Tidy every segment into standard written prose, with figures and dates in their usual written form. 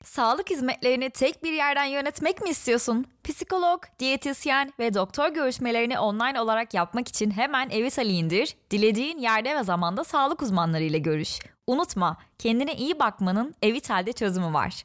Sağlık hizmetlerini tek bir yerden yönetmek mi istiyorsun? Psikolog, diyetisyen ve doktor görüşmelerini online olarak yapmak için hemen Evitali indir, dilediğin yerde ve zamanda sağlık uzmanlarıyla görüş. Unutma, kendine iyi bakmanın Evital'de çözümü var.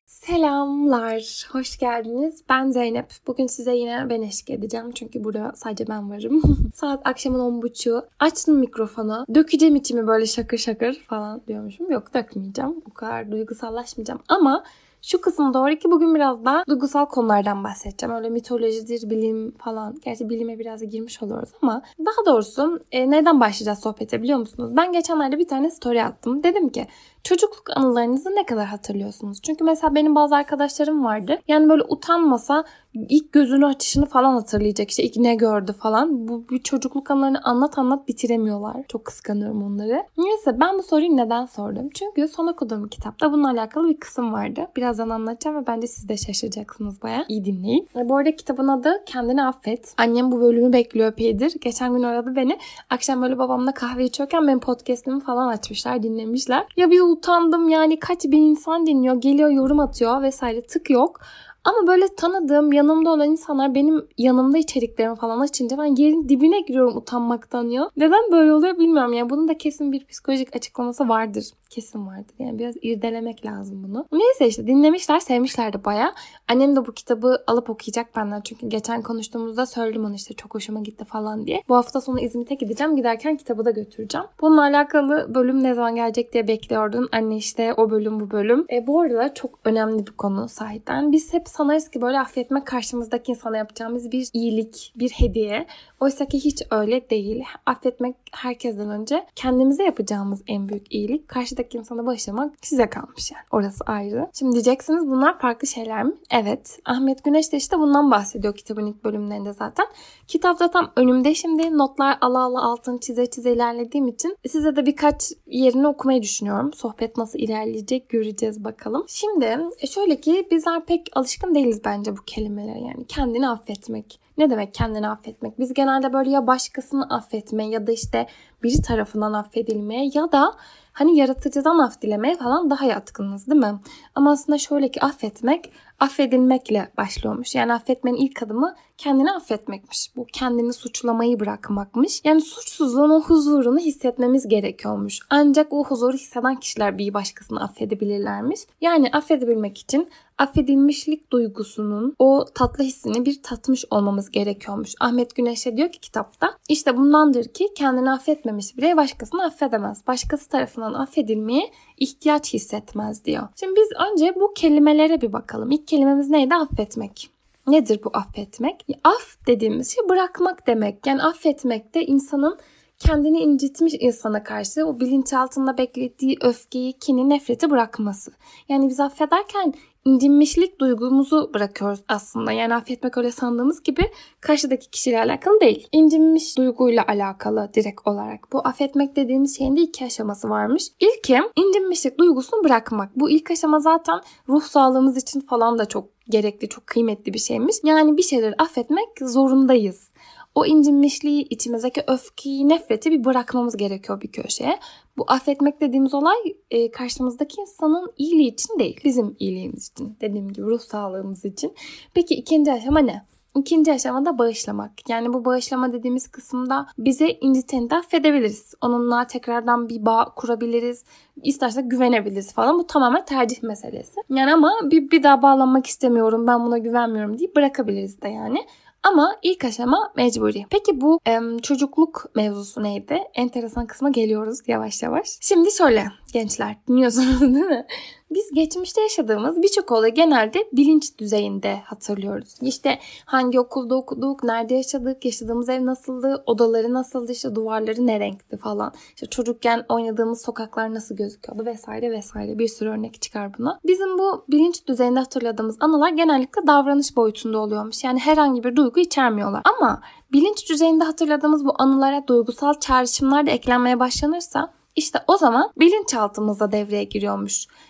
Selamlar, hoş geldiniz. Ben Zeynep. Bugün size yine ben eşlik edeceğim çünkü burada sadece ben varım. Saat akşamın 10.30. Açtım mikrofonu. Dökeceğim içimi böyle şakır şakır falan diyormuşum. Yok, dökmeyeceğim. O kadar duygusallaşmayacağım ama şu kısım doğru ki bugün biraz daha duygusal konulardan bahsedeceğim. Öyle mitolojidir, bilim falan. Gerçi bilime biraz da girmiş oluyoruz ama daha doğrusu neden başlayacağız sohbete biliyor musunuz? Ben geçenlerde bir tane story attım. Dedim ki çocukluk anılarınızı ne kadar hatırlıyorsunuz? Çünkü mesela benim bazı arkadaşlarım vardı. Yani böyle utanmasa ilk gözünü açışını falan hatırlayacak. İşte ilk ne gördü falan. Bu çocukluk anılarını anlat bitiremiyorlar. Çok kıskanıyorum onları. Neyse, ben bu soruyu neden sordum? Çünkü son okuduğum kitapta bununla alakalı bir kısım vardı. Birazdan anlatacağım ve bence siz de şaşıracaksınız bayağı. İyi dinleyin. Bu arada kitabın adı Kendini Affet. Annem bu bölümü bekliyor epeydir. Geçen gün aradı beni. Akşam böyle babamla kahve içiyorken benim podcast'imi falan açmışlar, dinlemişler. Ya bir utandım yani, kaç bin insan dinliyor, geliyor yorum atıyor vesaire, tık yok. Ama böyle tanıdığım, yanımda olan insanlar benim yanımda içeriklerimi falan açınca ben yerin dibine giriyorum utanmaktan ya. Neden böyle oluyor bilmiyorum. Yani bunun da kesin bir psikolojik açıklaması vardır. Kesin vardır. Yani biraz irdelemek lazım bunu. Neyse işte dinlemişler, sevmişler de bayağı. Annem de bu kitabı alıp okuyacak benden. Çünkü geçen konuştuğumuzda söyledim ona, işte çok hoşuma gitti falan diye. Bu hafta sonu İzmit'e gideceğim. Giderken kitabı da götüreceğim. Bununla alakalı bölüm ne zaman gelecek diye bekliyordun. Anne işte o bölüm bu bölüm. Bu arada çok önemli bir konu sahiden. Biz hep sanırız ki böyle affetmek karşımızdaki insana yapacağımız bir iyilik, bir hediye. Oysa ki hiç öyle değil. Affetmek herkesten önce kendimize yapacağımız en büyük iyilik. Karşıdaki insana bağışlamak size kalmış yani. Orası ayrı. Şimdi diyeceksiniz bunlar farklı şeyler mi? Evet. Ahmet Güneş de işte bundan bahsediyor kitabın ilk bölümlerinde zaten. Kitapta tam önümde şimdi, notlar ala ala altını çize çize ilerlediğim için size de birkaç yerini okumayı düşünüyorum. Sohbet nasıl ilerleyecek göreceğiz bakalım. Şimdi şöyle ki bizler pek alışkın değiliz bence bu kelimelere, yani kendini affetmek. Ne demek kendini affetmek? Biz genelde böyle ya başkasını affetme ya da işte biri tarafından affedilmeye ya da hani yaratıcıdan af dilemeye falan daha yatkınız değil mi? Ama aslında şöyle ki affetmek affedilmekle başlıyormuş. Yani affetmenin ilk adımı kendini affetmekmiş. Bu kendini suçlamayı bırakmakmış. Yani suçsuzluğun o huzurunu hissetmemiz gerekiyormuş. Ancak o huzuru hisseden kişiler bir başkasını affedebilirlermiş. Yani affedebilmek için affedilmişlik duygusunun o tatlı hissini bir tatmış olmamız gerekiyormuş. Ahmet Güneş'e diyor ki kitapta, işte bundandır ki kendini affetmemiş birey başkasını affedemez. Başkası tarafından affedilmeye ihtiyaç hissetmez diyor. Şimdi biz önce bu kelimelere bir bakalım. İlk kelimemiz neydi? Affetmek. Nedir bu affetmek? Af dediğimiz şey bırakmak demek. Yani affetmek de insanın kendini incitmiş insana karşı o bilinçaltında beklediği öfkeyi, kini, nefreti bırakması. Yani biz affederken incinmişlik duygumuzu bırakıyoruz aslında. Yani affetmek öyle sandığımız gibi karşıdaki kişiyle alakalı değil. İncinmiş duyguyla alakalı direkt olarak. Bu affetmek dediğimiz şeyin de iki aşaması varmış. İlki incinmişlik duygusunu bırakmak. Bu ilk aşama zaten ruh sağlığımız için falan da çok gerekli, çok kıymetli bir şeymiş. Yani bir şeyleri affetmek zorundayız. O incinmişliği, içimizdeki öfkeyi, nefreti bir bırakmamız gerekiyor bir köşeye. Bu affetmek dediğimiz olay karşımızdaki insanın iyiliği için değil, bizim iyiliğimiz için. Dediğim gibi ruh sağlığımız için. Peki ikinci aşama ne? İkinci aşamada bağışlamak. Yani bu bağışlama dediğimiz kısımda bize inciteni de affedebiliriz. Onunla tekrardan bir bağ kurabiliriz. İstersek güvenebiliriz falan. Bu tamamen tercih meselesi. Yani ama bir daha bağlanmak istemiyorum, ben buna güvenmiyorum deyip bırakabiliriz de yani. Ama ilk aşama mecburi. Peki bu çocukluk mevzusu neydi? Enteresan kısma geliyoruz yavaş yavaş. Şimdi şöyle gençler, dinliyorsunuz değil mi? Biz geçmişte yaşadığımız birçok olayı genelde bilinç düzeyinde hatırlıyoruz. İşte hangi okulda okuduk, nerede yaşadık, yaşadığımız ev nasıldı, odaları nasıldı, işte duvarları ne renkti falan. İşte çocukken oynadığımız sokaklar nasıl gözüküyordu vesaire vesaire, bir sürü örnek çıkar buna. Bizim bu bilinç düzeyinde hatırladığımız anılar genellikle davranış boyutunda oluyormuş. Yani herhangi bir duygu içermiyorlar. Ama bilinç düzeyinde hatırladığımız bu anılara duygusal çağrışımlar da eklenmeye başlanırsa İşte o zaman bilinçaltımızda devreye giriyormuş.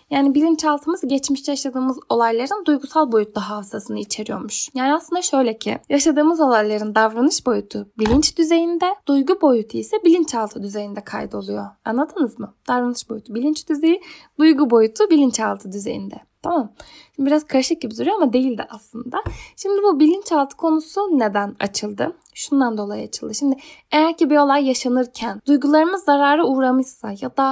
Yani bilinçaltımız geçmişte yaşadığımız olayların duygusal boyutta hafızasını içeriyormuş. Yani aslında şöyle ki yaşadığımız olayların davranış boyutu bilinç düzeyinde, duygu boyutu ise bilinçaltı düzeyinde kaydoluyor. Anladınız mı? Davranış boyutu bilinç düzeyi, duygu boyutu bilinçaltı düzeyinde. Tamam. Şimdi biraz karışık gibi duruyor ama değil de aslında. Şimdi bu bilinçaltı konusu neden açıldı? Şundan dolayı açıldı. Şimdi eğer ki bir olay yaşanırken duygularımız zarara uğramışsa ya da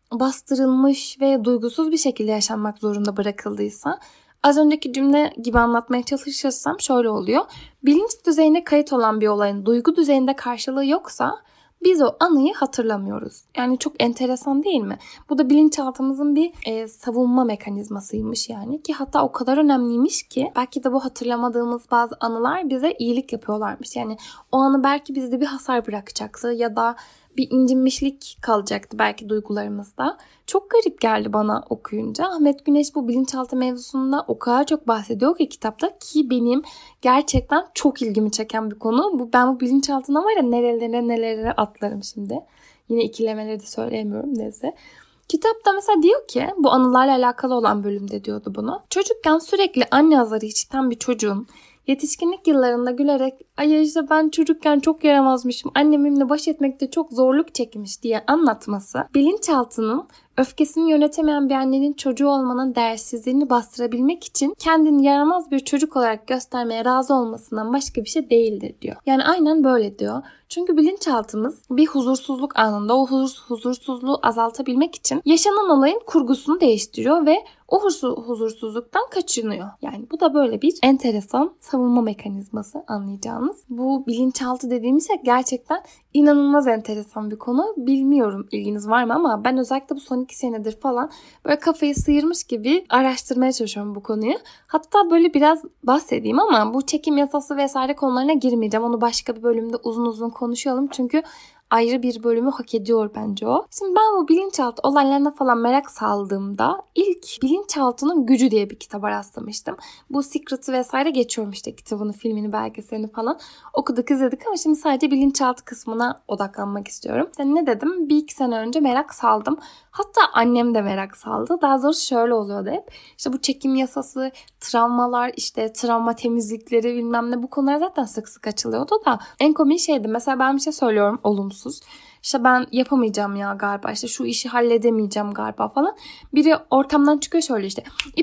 bastırılmış ve duygusuz bir şekilde yaşanmak zorunda bırakıldıysa, az önceki cümle gibi anlatmaya çalışırsam şöyle oluyor. Bilinç düzeyine kayıt olan bir olayın duygu düzeyinde karşılığı yoksa biz o anıyı hatırlamıyoruz. Yani çok enteresan değil mi? Bu da bilinçaltımızın bir savunma mekanizmasıymış yani. Ki hatta o kadar önemliymiş ki belki de bu hatırlamadığımız bazı anılar bize iyilik yapıyorlarmış. Yani o anı belki bizde bir hasar bırakacaktı ya da bir incinmişlik kalacaktı belki duygularımızda. Çok garip geldi bana okuyunca. Ahmet Güneş bu bilinçaltı mevzusunda o kadar çok bahsediyor ki kitapta, ki benim gerçekten çok ilgimi çeken bir konu. Ben bu bilinçaltına var ya nerelere atlarım şimdi. Yine ikilemeleri de söyleyemiyorum neyse. Kitapta mesela diyor ki, bu anılarla alakalı olan bölümde diyordu bunu. Çocukken sürekli anne azarı işiten bir çocuğun yetişkinlik yıllarında gülerek "Ay işte ben çocukken çok yaramazmışım, annemimle baş etmekte çok zorluk çekmiş" diye anlatması, bilinçaltının öfkesini yönetemeyen bir annenin çocuğu olmanın değersizliğini bastırabilmek için kendini yaramaz bir çocuk olarak göstermeye razı olmasından başka bir şey değildir diyor. Yani aynen böyle diyor. Çünkü bilinçaltımız bir huzursuzluk anında o huzursuzluğu azaltabilmek için yaşanan olayın kurgusunu değiştiriyor ve o huzursuzluktan kaçınıyor. Yani bu da böyle bir enteresan savunma mekanizması, anlayacağınız. Bu bilinçaltı dediğimiz şey gerçekten inanılmaz enteresan bir konu. Bilmiyorum ilginiz var mı ama ben özellikle bu son 2 senedir falan böyle kafayı sıyırmış gibi araştırmaya çalışıyorum bu konuyu. Hatta böyle biraz bahsedeyim ama bu çekim yasası vesaire konularına girmeyeceğim. Onu başka bir bölümde uzun uzun konuşalım. Çünkü ayrı bir bölümü hak ediyor bence o. Şimdi ben bu bilinçaltı olaylarına falan merak saldığımda ilk Bilinçaltının Gücü diye bir kitaba rastlamıştım. Bu Secret'ı vesaire geçiyorum işte, kitabını, filmini, belgeselini falan okuduk, izledik ama şimdi sadece bilinçaltı kısmına odaklanmak istiyorum. Yani ne dedim? 1-2 sene önce merak saldım. Hatta annem de merak saldı. Daha doğrusu şöyle oluyordu hep. İşte bu çekim yasası, travmalar, işte travma temizlikleri bilmem ne, bu konular zaten sık sık açılıyordu da en komik şeydi. Mesela ben bir şey söylüyorum olumsuz. İşte ben yapamayacağım ya galiba, işte şu işi halledemeyeceğim galiba falan. Biri ortamdan çıkıyor şöyle işte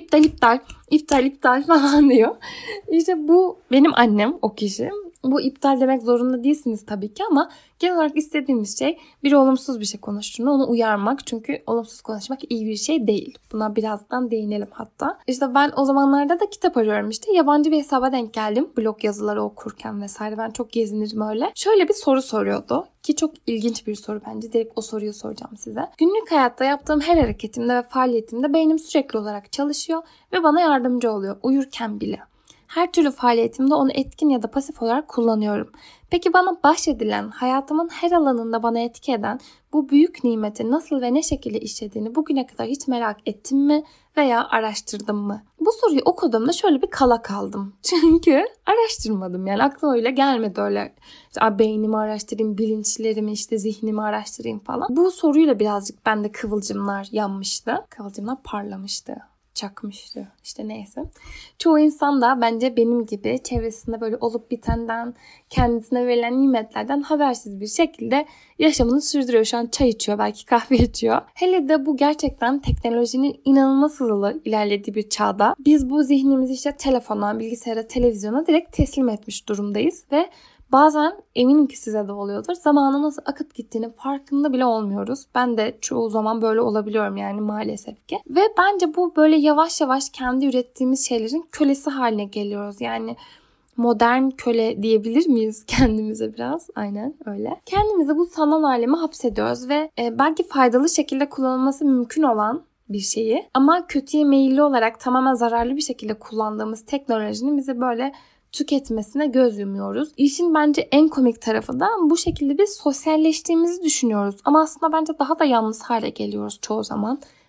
iptal falan diyor. İşte bu benim annem, o kişi. Bu iptal demek zorunda değilsiniz tabii ki ama genel olarak istediğimiz şey biri olumsuz bir şey konuştuğunda onu uyarmak. Çünkü olumsuz konuşmak iyi bir şey değil. Buna birazdan değinelim hatta. İşte ben o zamanlarda da kitap arıyorum işte. Yabancı bir hesaba denk geldim. Blog yazıları okurken vesaire. Ben çok gezinirim öyle. Şöyle bir soru soruyordu. Ki çok ilginç bir soru bence. Direkt o soruyu soracağım size. Günlük hayatta yaptığım her hareketimde ve faaliyetimde beynim sürekli olarak çalışıyor ve bana yardımcı oluyor. Uyurken bile. Her türlü faaliyetimde onu etkin ya da pasif olarak kullanıyorum. Peki bana bahşedilen, hayatımın her alanında bana etki eden bu büyük nimeti nasıl ve ne şekilde işlediğini bugüne kadar hiç merak ettim mi veya araştırdım mı? Bu soruyu okuduğumda şöyle bir kala kaldım. Çünkü araştırmadım, yani aklıma öyle gelmedi öyle. İşte, beynimi araştırayım, bilinçlerimi, işte zihnimi araştırayım falan. Bu soruyla birazcık bende kıvılcımlar yanmıştı. Kıvılcımlar parlamıştı. Çakmıştı. İşte neyse. Çoğu insan da bence benim gibi çevresinde böyle olup bitenden, kendisine verilen nimetlerden habersiz bir şekilde yaşamını sürdürüyor. Şu an çay içiyor, belki kahve içiyor. Hele de bu gerçekten teknolojinin inanılmaz hızlı ilerlediği bir çağda biz bu zihnimizi işte telefona, bilgisayara, televizyona direkt teslim etmiş durumdayız ve bazen, eminim ki size de oluyordur, zamanın nasıl akıp gittiğini farkında bile olmuyoruz. Ben de çoğu zaman böyle olabiliyorum yani, maalesef ki. Ve bence bu böyle yavaş yavaş kendi ürettiğimiz şeylerin kölesi haline geliyoruz. Yani modern köle diyebilir miyiz kendimize biraz? Aynen öyle. Kendimizi bu sanal aleme hapsediyoruz ve belki faydalı şekilde kullanılması mümkün olan bir şeyi ama kötüye meyilli olarak tamamen zararlı bir şekilde kullandığımız teknolojinin bize böyle tüketmesine göz yumuyoruz. İşin bence en komik tarafı da bu şekilde biz sosyalleştiğimizi düşünüyoruz. Ama aslında bence daha da yalnız hale geliyoruz çoğu zaman.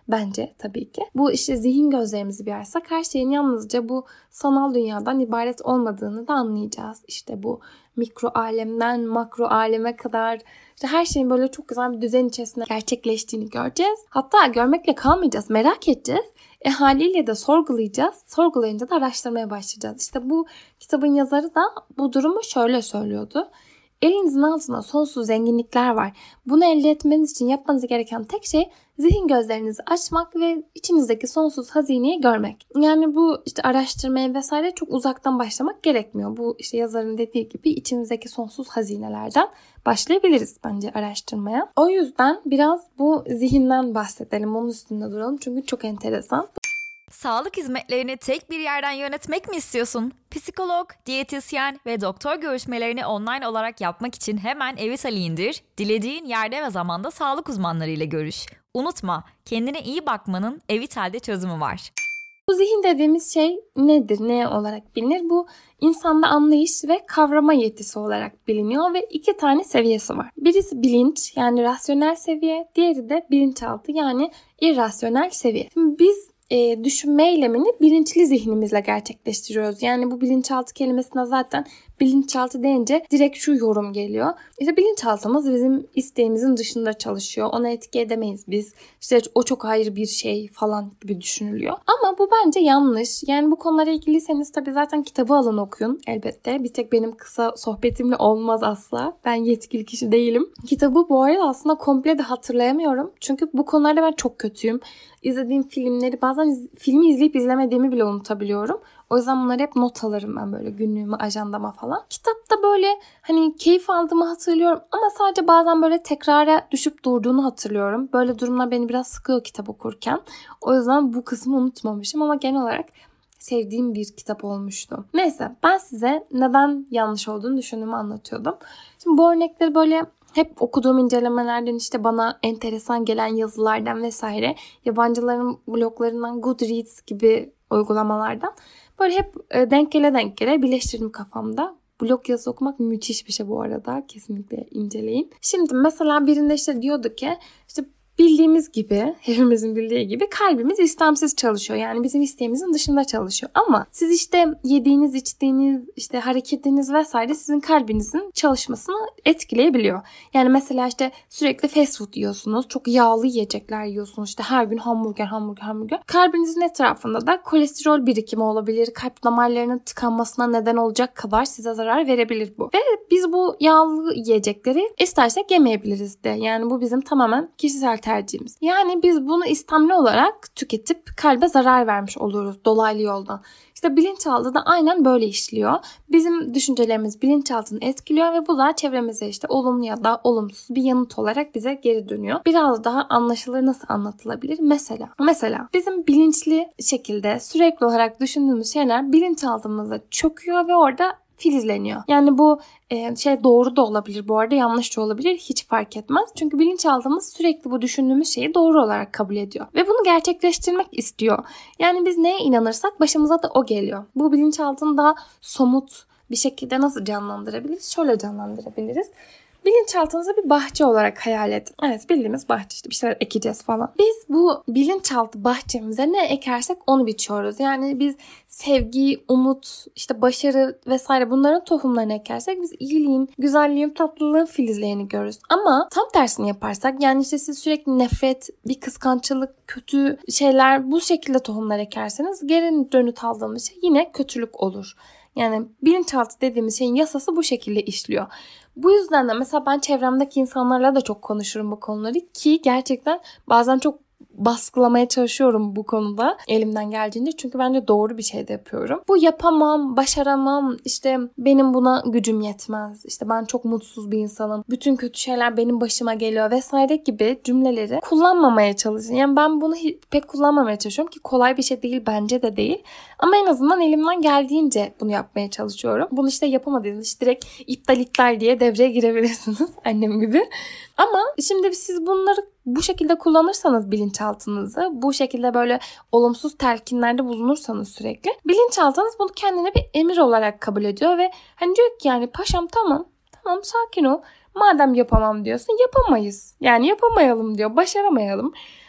bence tabii ki. Bu işte zihin gözlerimizi bir açsak her şeyin yalnızca bu sanal dünyadan ibaret olmadığını da anlayacağız. İşte bu mikro alemden makro aleme kadar işte her şeyin böyle çok güzel bir düzen içerisinde gerçekleştiğini göreceğiz. Hatta görmekle kalmayacağız, merak edeceğiz. Haliyle de sorgulayacağız. Sorgulayınca da araştırmaya başlayacağız. İşte bu kitabın yazarı da bu durumu şöyle söylüyordu. Elinizin altında sonsuz zenginlikler var. Bunu elde etmeniz için yapmanız gereken tek şey zihin gözlerinizi açmak ve içinizdeki sonsuz hazineyi görmek. Yani bu işte araştırmaya vesaire çok uzaktan başlamak gerekmiyor. Bu işte yazarın dediği gibi içimizdeki sonsuz hazinelerden başlayabiliriz bence araştırmaya. O yüzden biraz bu zihinden bahsedelim, onun üstünde duralım çünkü çok enteresan. Sağlık hizmetlerini tek bir yerden yönetmek mi istiyorsun? Psikolog, diyetisyen ve doktor görüşmelerini online olarak yapmak için hemen Evital'i indir, dilediğin yerde ve zamanda sağlık uzmanlarıyla görüş. Unutma, kendine iyi bakmanın Evital'de çözümü var. Bu zihin dediğimiz şey nedir, ne olarak bilinir? Bu insanda anlayış ve kavrama yetisi olarak biliniyor ve 2 tane seviyesi var. Birisi bilinç yani rasyonel seviye, diğeri de bilinçaltı yani irrasyonel seviye. Şimdi biz düşünme eylemini bilinçli zihnimizle gerçekleştiriyoruz. Yani bu bilinçaltı kelimesine zaten bilinçaltı deyince direkt şu yorum geliyor. İşte bilinçaltımız bizim isteğimizin dışında çalışıyor. Ona etki edemeyiz biz. İşte o çok ayrı bir şey falan gibi düşünülüyor. Ama bu bence yanlış. Yani bu konulara ilgiliyseniz tabii zaten kitabı alın okuyun elbette. Bir tek benim kısa sohbetimle olmaz asla. Ben yetkili kişi değilim. Kitabı bu arada aslında komple de hatırlayamıyorum. Çünkü bu konularda ben çok kötüyüm. İzlediğim filmleri bazen filmi izleyip izlemediğimi bile unutabiliyorum. O yüzden bunları hep not alırım ben böyle günlüğüme, ajandama falan. Kitapta böyle hani keyif aldığımı hatırlıyorum ama sadece bazen böyle tekrara düşüp durduğunu hatırlıyorum. Böyle durumlar beni biraz sıkıyor kitap okurken. O yüzden bu kısmı unutmamışım ama genel olarak sevdiğim bir kitap olmuştu. Neyse ben size neden yanlış olduğunu düşündüğümü anlatıyordum. Şimdi bu örnekleri böyle hep okuduğum incelemelerden işte bana enteresan gelen yazılardan vesaire yabancıların bloglarından Goodreads gibi uygulamalardan böyle hep denk gele birleştirdim kafamda. Blog yazısı okumak müthiş bir şey bu arada. Kesinlikle inceleyin. Şimdi mesela birinde işte diyordu ki işte bildiğimiz gibi, hepimizin bildiği gibi kalbimiz istemsiz çalışıyor. Yani bizim isteğimizin dışında çalışıyor. Ama siz işte yediğiniz, içtiğiniz, işte hareketiniz vesaire sizin kalbinizin çalışmasını etkileyebiliyor. Yani mesela işte sürekli fast food yiyorsunuz. Çok yağlı yiyecekler yiyorsunuz. İşte her gün hamburger. Kalbinizin etrafında da kolesterol birikimi olabilir. Kalp damarlarının tıkanmasına neden olacak kadar size zarar verebilir bu. Ve biz bu yağlı yiyecekleri istersek yemeyebiliriz de. Yani bu bizim tamamen kişisel tercihimiz. Yani biz bunu istemli olarak tüketip kalbe zarar vermiş oluyoruz dolaylı yoldan. İşte bilinçaltı da aynen böyle işliyor. Bizim düşüncelerimiz bilinçaltını etkiliyor ve bu da çevremize işte olumlu ya da olumsuz bir yanıt olarak bize geri dönüyor. Biraz daha anlaşılır nasıl anlatılabilir? Mesela bizim bilinçli şekilde sürekli olarak düşündüğümüz şeyler bilinçaltımıza çöküyor ve orada filizleniyor. Yani bu doğru da olabilir bu arada, yanlış da olabilir, hiç fark etmez. Çünkü bilinçaltımız sürekli bu düşündüğümüz şeyi doğru olarak kabul ediyor. Ve bunu gerçekleştirmek istiyor. Yani biz neye inanırsak başımıza da o geliyor. Bu bilinçaltını daha somut bir şekilde nasıl canlandırabiliriz? Şöyle canlandırabiliriz. Bilinçaltınızı bir bahçe olarak hayal edin. Evet, bildiğimiz bahçe, işte bir şeyler ekeceğiz falan. Biz bu bilinçaltı bahçemize ne ekersek onu biçiyoruz. Yani biz sevgi, umut, işte başarı vesaire bunların tohumlarını ekersek biz iyiliğin, güzelliğin, tatlılığın filizlerini görürüz. Ama tam tersini yaparsak, yani işte siz sürekli nefret, bir kıskançlık, kötü şeyler, bu şekilde tohumlar ekerseniz geri dönüt aldığımız şey yine kötülük olur. Yani bilinçaltı dediğimiz şeyin yasası bu şekilde işliyor. Bu yüzden de mesela ben çevremdeki insanlarla da çok konuşurum bu konuları ki gerçekten bazen çok baskılamaya çalışıyorum bu konuda elimden geldiğince. Çünkü bence doğru bir şey de yapıyorum. Bu yapamam, başaramam, işte benim buna gücüm yetmez, işte ben çok mutsuz bir insanım, bütün kötü şeyler benim başıma geliyor vesaire gibi cümleleri kullanmamaya çalışıyorum. Yani ben bunu pek kullanmamaya çalışıyorum ki kolay bir şey değil, bence de değil. Ama en azından elimden geldiğince bunu yapmaya çalışıyorum. Bunu işte yapamadığınız işte direkt iptal diye devreye girebilirsiniz annem gibi. Ama şimdi siz bunları bu şekilde kullanırsanız bilinçaltınızı, bu şekilde böyle olumsuz telkinlerde bulunursanız sürekli, bilinçaltınız bunu kendine bir emir olarak kabul ediyor ve hani diyor ki yani paşam tamam sakin ol. Madem yapamam diyorsun yapamayız. Yani yapamayalım diyor, başaramayalım.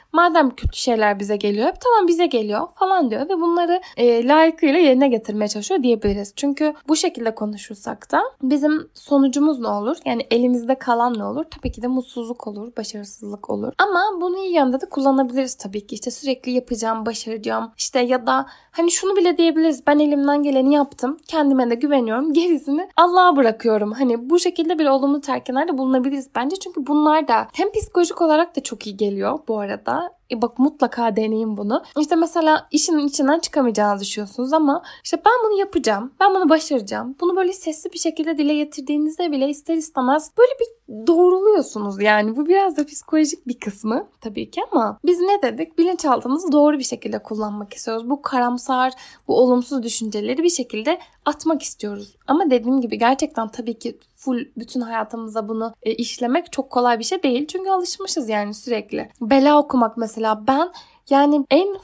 Madem kötü şeyler bize geliyor, tamam bize geliyor falan diyor ve bunları layıkıyla yerine getirmeye çalışıyor diyebiliriz. Çünkü bu şekilde konuşursak da bizim sonucumuz ne olur? Yani elimizde kalan ne olur? Tabii ki de mutsuzluk olur, başarısızlık olur. Ama bunu iyi yönde de kullanabiliriz tabii ki. İşte sürekli yapacağım, başaracağım. İşte ya da hani şunu bile diyebiliriz. Ben elimden geleni yaptım. Kendime de güveniyorum. Gerisini Allah'a bırakıyorum. Hani bu şekilde bir olumlu telkinlerde bulunabiliriz bence. Çünkü bunlar da hem psikolojik olarak da çok iyi geliyor bu arada. Bak mutlaka deneyin bunu. İşte mesela işin içinden çıkamayacağınızı düşünüyorsunuz ama işte ben bunu yapacağım. Ben bunu başaracağım. Bunu böyle sesli bir şekilde dile getirdiğinizde bile ister istemez böyle bir doğruluyorsunuz yani. Bu biraz da psikolojik bir kısmı tabii ki ama biz ne dedik? Bilinçaltımızı doğru bir şekilde kullanmak istiyoruz. Bu karamsar, bu olumsuz düşünceleri bir şekilde atmak istiyoruz. Ama dediğim gibi gerçekten tabii ki full bütün hayatımıza bunu işlemek çok kolay bir şey değil. Çünkü alışmışız yani sürekli. Bela okumak mesela ben yani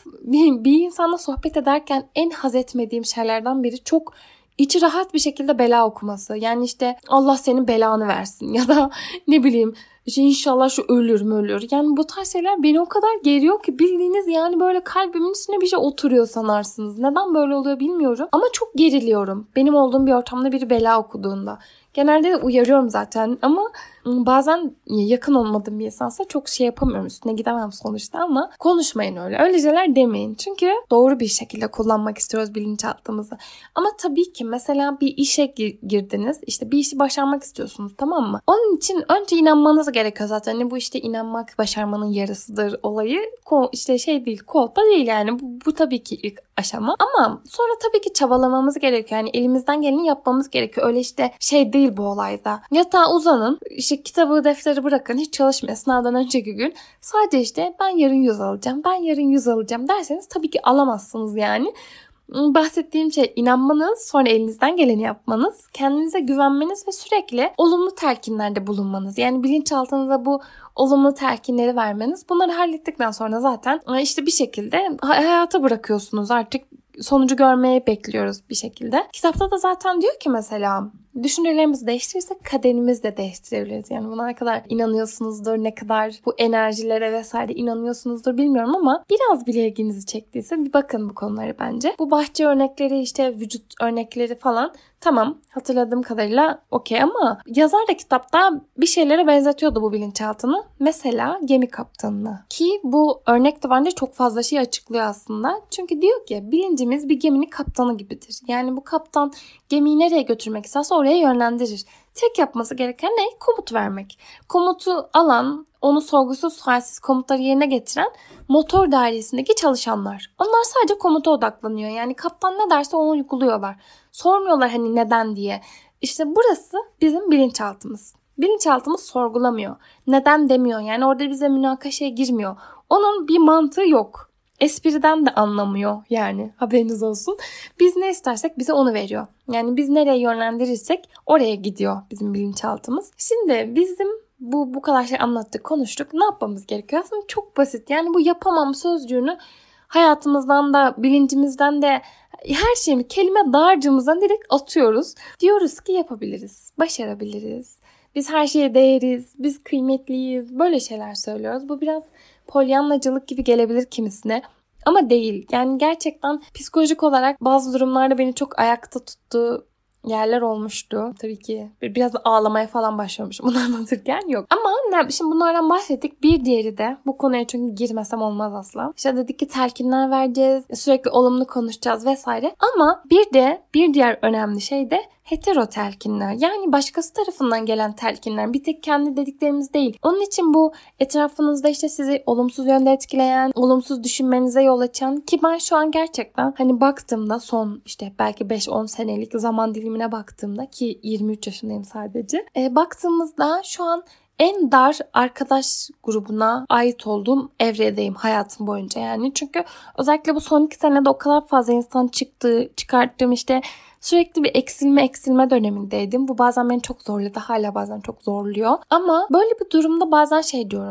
bir insanla sohbet ederken en haz etmediğim şeylerden biri çok içi rahat bir şekilde bela okuması. Yani işte Allah senin belanı versin ya da ne bileyim işte inşallah şu ölür. Yani bu tarz şeyler beni o kadar geriyor ki bildiğiniz yani böyle kalbimin üstüne bir şey oturuyor sanarsınız. Neden böyle oluyor bilmiyorum ama çok geriliyorum. Benim olduğum bir ortamda biri bela okuduğunda. Genelde de uyarıyorum zaten ama bazen yakın olmadığım bir insansa çok şey yapamıyorum. Üstüne gidemem sonuçta ama konuşmayın öyle. Öyle şeyler demeyin. Çünkü doğru bir şekilde kullanmak istiyoruz bilinçaltımızı. Ama tabii ki mesela bir işe girdiniz. İşte bir işi başarmak istiyorsunuz, tamam mı? Onun için önce inanmanız gerekiyor zaten. Yani bu işte inanmak başarmanın yarısıdır olayı. İşte şey değil, kolpa değil yani. Bu tabii ki ilk aşama. Ama sonra tabii ki çabalamamız gerekiyor. Yani elimizden geleni yapmamız gerekiyor. Öyle işte şey değil bu olayda. Yatağa uzanın, işte kitabı, defteri bırakın, hiç çalışmayın sınavdan önceki gün. Sadece işte ben yarın 100 alacağım, ben yarın 100 alacağım derseniz tabii ki alamazsınız yani. Bahsettiğim şey inanmanız, sonra elinizden geleni yapmanız, kendinize güvenmeniz ve sürekli olumlu telkinlerde bulunmanız. Yani bilinçaltınıza bu olumlu telkinleri vermeniz. Bunları hallettikten sonra zaten işte bir şekilde hayata bırakıyorsunuz. Artık sonucu görmeyi bekliyoruz bir şekilde. Kitapta da zaten diyor ki mesela düşüncelerimizi değiştirirsek kaderimizi de değiştirebiliriz. Yani buna ne kadar inanıyorsunuzdur, ne kadar bu enerjilere vesaire inanıyorsunuzdur bilmiyorum ama biraz bile ilginizi çektiyse bir bakın bu konuları bence. Bu bahçe örnekleri, işte vücut örnekleri falan tamam, hatırladığım kadarıyla okey ama yazar da kitapta bir şeylere benzetiyordu bu bilinçaltını. Mesela gemi kaptanına. Ki bu örnek de bence çok fazla şey açıklıyor aslında. Çünkü diyor ki bilincimiz bir geminin kaptanı gibidir. Yani bu kaptan gemiyi nereye götürmek isterse oraya yönlendirir. Tek yapması gereken ne? Komut vermek. Komutu alan, onu sorgusuz sualsiz komutları yerine getiren motor dairesindeki çalışanlar. Onlar sadece komuta odaklanıyor. Yani kaptan ne derse onu uyguluyorlar. Sormuyorlar hani neden diye. İşte burası bizim bilinçaltımız. Bilinçaltımız sorgulamıyor. Neden demiyor. Yani orada bize münakaşaya girmiyor. Onun bir mantığı yok. Espriden de anlamıyor yani, haberiniz olsun. Biz ne istersek bize onu veriyor. Yani biz nereye yönlendirirsek oraya gidiyor bizim bilinçaltımız. Şimdi bizim bu kadar şey anlattık, konuştuk. Ne yapmamız gerekiyor? Aslında çok basit. Yani bu yapamam sözcüğünü hayatımızdan da bilincimizden de her şeyimi kelime dağarcığımızdan direkt atıyoruz. Diyoruz ki yapabiliriz, başarabiliriz. Biz her şeye değeriz, biz kıymetliyiz. Böyle şeyler söylüyoruz. Bu biraz polyanlacılık gibi gelebilir kimisine. Ama değil. Yani gerçekten psikolojik olarak bazı durumlarda beni çok ayakta tuttuğu yerler olmuştu. Tabii ki biraz da ağlamaya falan başlamışım bunu anlatırken, yok. Ama şimdi bunlardan bahsettik. Bir diğeri de bu konuya çünkü girmesem olmaz asla. İşte dedik ki telkinler vereceğiz. Sürekli olumlu konuşacağız vesaire. Ama bir diğer önemli şey de hetero telkinler. Yani başkası tarafından gelen telkinler. Bir tek kendi dediklerimiz değil. Onun için bu etrafınızda işte sizi olumsuz yönde etkileyen, olumsuz düşünmenize yol açan, ki ben şu an gerçekten hani baktığımda son işte belki 5-10 senelik zaman dilimine baktığımda, ki 23 yaşındayım sadece. Baktığımızda şu an en dar arkadaş grubuna ait olduğum evredeyim hayatım boyunca yani. Çünkü özellikle bu son 2 senede o kadar fazla insan çıkarttığım işte sürekli bir eksilme dönemindeydim. Bu bazen beni çok zorladı. Hala bazen çok zorluyor. Ama böyle bir durumda bazen şey diyorum.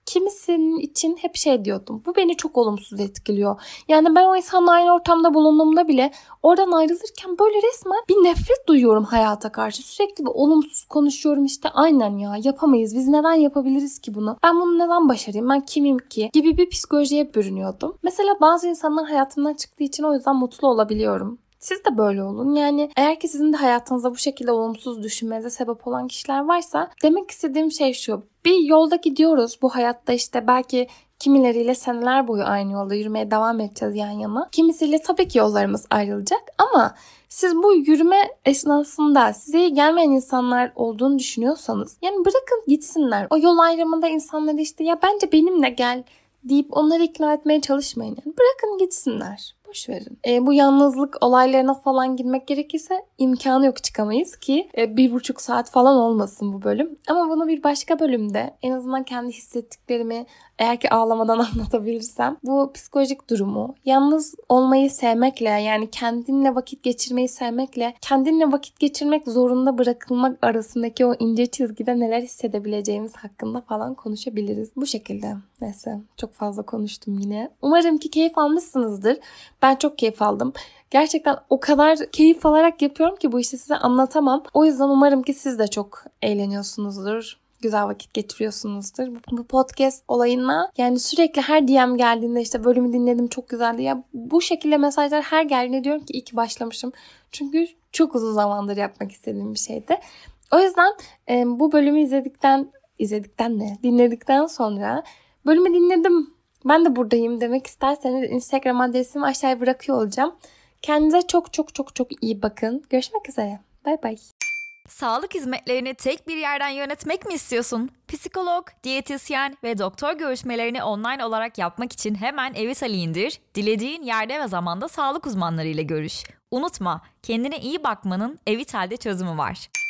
kimisinin için hep şey diyordum. Bu beni çok olumsuz etkiliyor. Yani ben o insanla aynı ortamda bulunduğumda bile oradan ayrılırken böyle resmen bir nefret duyuyorum hayata karşı. Sürekli bir olumsuz konuşuyorum işte aynen ya yapamayız. Biz neden yapabiliriz ki bunu? Ben bunu neden başarayım? Ben kimim ki? Gibi bir psikolojiye bürünüyordum. Mesela bazı insanlar hayatımdan çıktığı için o yüzden mutlu olabiliyorum. Siz de böyle olun. Yani eğer ki sizin de hayatınızda bu şekilde olumsuz düşünmenize sebep olan kişiler varsa demek istediğim şey şu. Bir yolda gidiyoruz bu hayatta işte belki kimileriyle seneler boyu aynı yolda yürümeye devam edeceğiz yan yana. Kimisiyle tabii ki yollarımız ayrılacak ama siz bu yürüme esnasında size iyi gelmeyen insanlar olduğunu düşünüyorsanız yani bırakın gitsinler. O yol ayrımında insanlar işte ya bence benimle gel deyip onları ikna etmeye çalışmayın. Yani bırakın gitsinler. Boş verin. Bu yalnızlık olaylarına falan girmek gerekirse imkanı yok çıkamayız ki 1,5 saat falan olmasın bu bölüm. Ama bunu bir başka bölümde en azından kendi hissettiklerimi eğer ki ağlamadan anlatabilirsem bu psikolojik durumu yalnız olmayı sevmekle yani kendinle vakit geçirmeyi sevmekle kendinle vakit geçirmek zorunda bırakılmak arasındaki o ince çizgide neler hissedebileceğimiz hakkında falan konuşabiliriz. Bu şekilde. Neyse çok fazla konuştum yine. Umarım ki keyif almışsınızdır. Ben çok keyif aldım. Gerçekten o kadar keyif alarak yapıyorum ki bu işi size anlatamam. O yüzden umarım ki siz de çok eğleniyorsunuzdur. Güzel vakit geçiriyorsunuzdur. Bu podcast olayına yani sürekli her DM geldiğinde işte bölümü dinledim çok güzeldi. Ya bu şekilde mesajlar her geldiğinde diyorum ki iyi ki başlamışım. Çünkü çok uzun zamandır yapmak istediğim bir şeydi. O yüzden bu bölümü dinledikten sonra bölümü dinledim. Ben de buradayım demek isterseniz Instagram adresimi aşağıya bırakıyor olacağım. Kendinize çok çok çok çok iyi bakın. Görüşmek üzere. Bay bay. Sağlık hizmetlerini tek bir yerden yönetmek mi istiyorsun? Psikolog, diyetisyen ve doktor görüşmelerini online olarak yapmak için hemen Evitali indir. Dilediğin yerde ve zamanda sağlık uzmanlarıyla görüş. Unutma, kendine iyi bakmanın Evital'de çözümü var.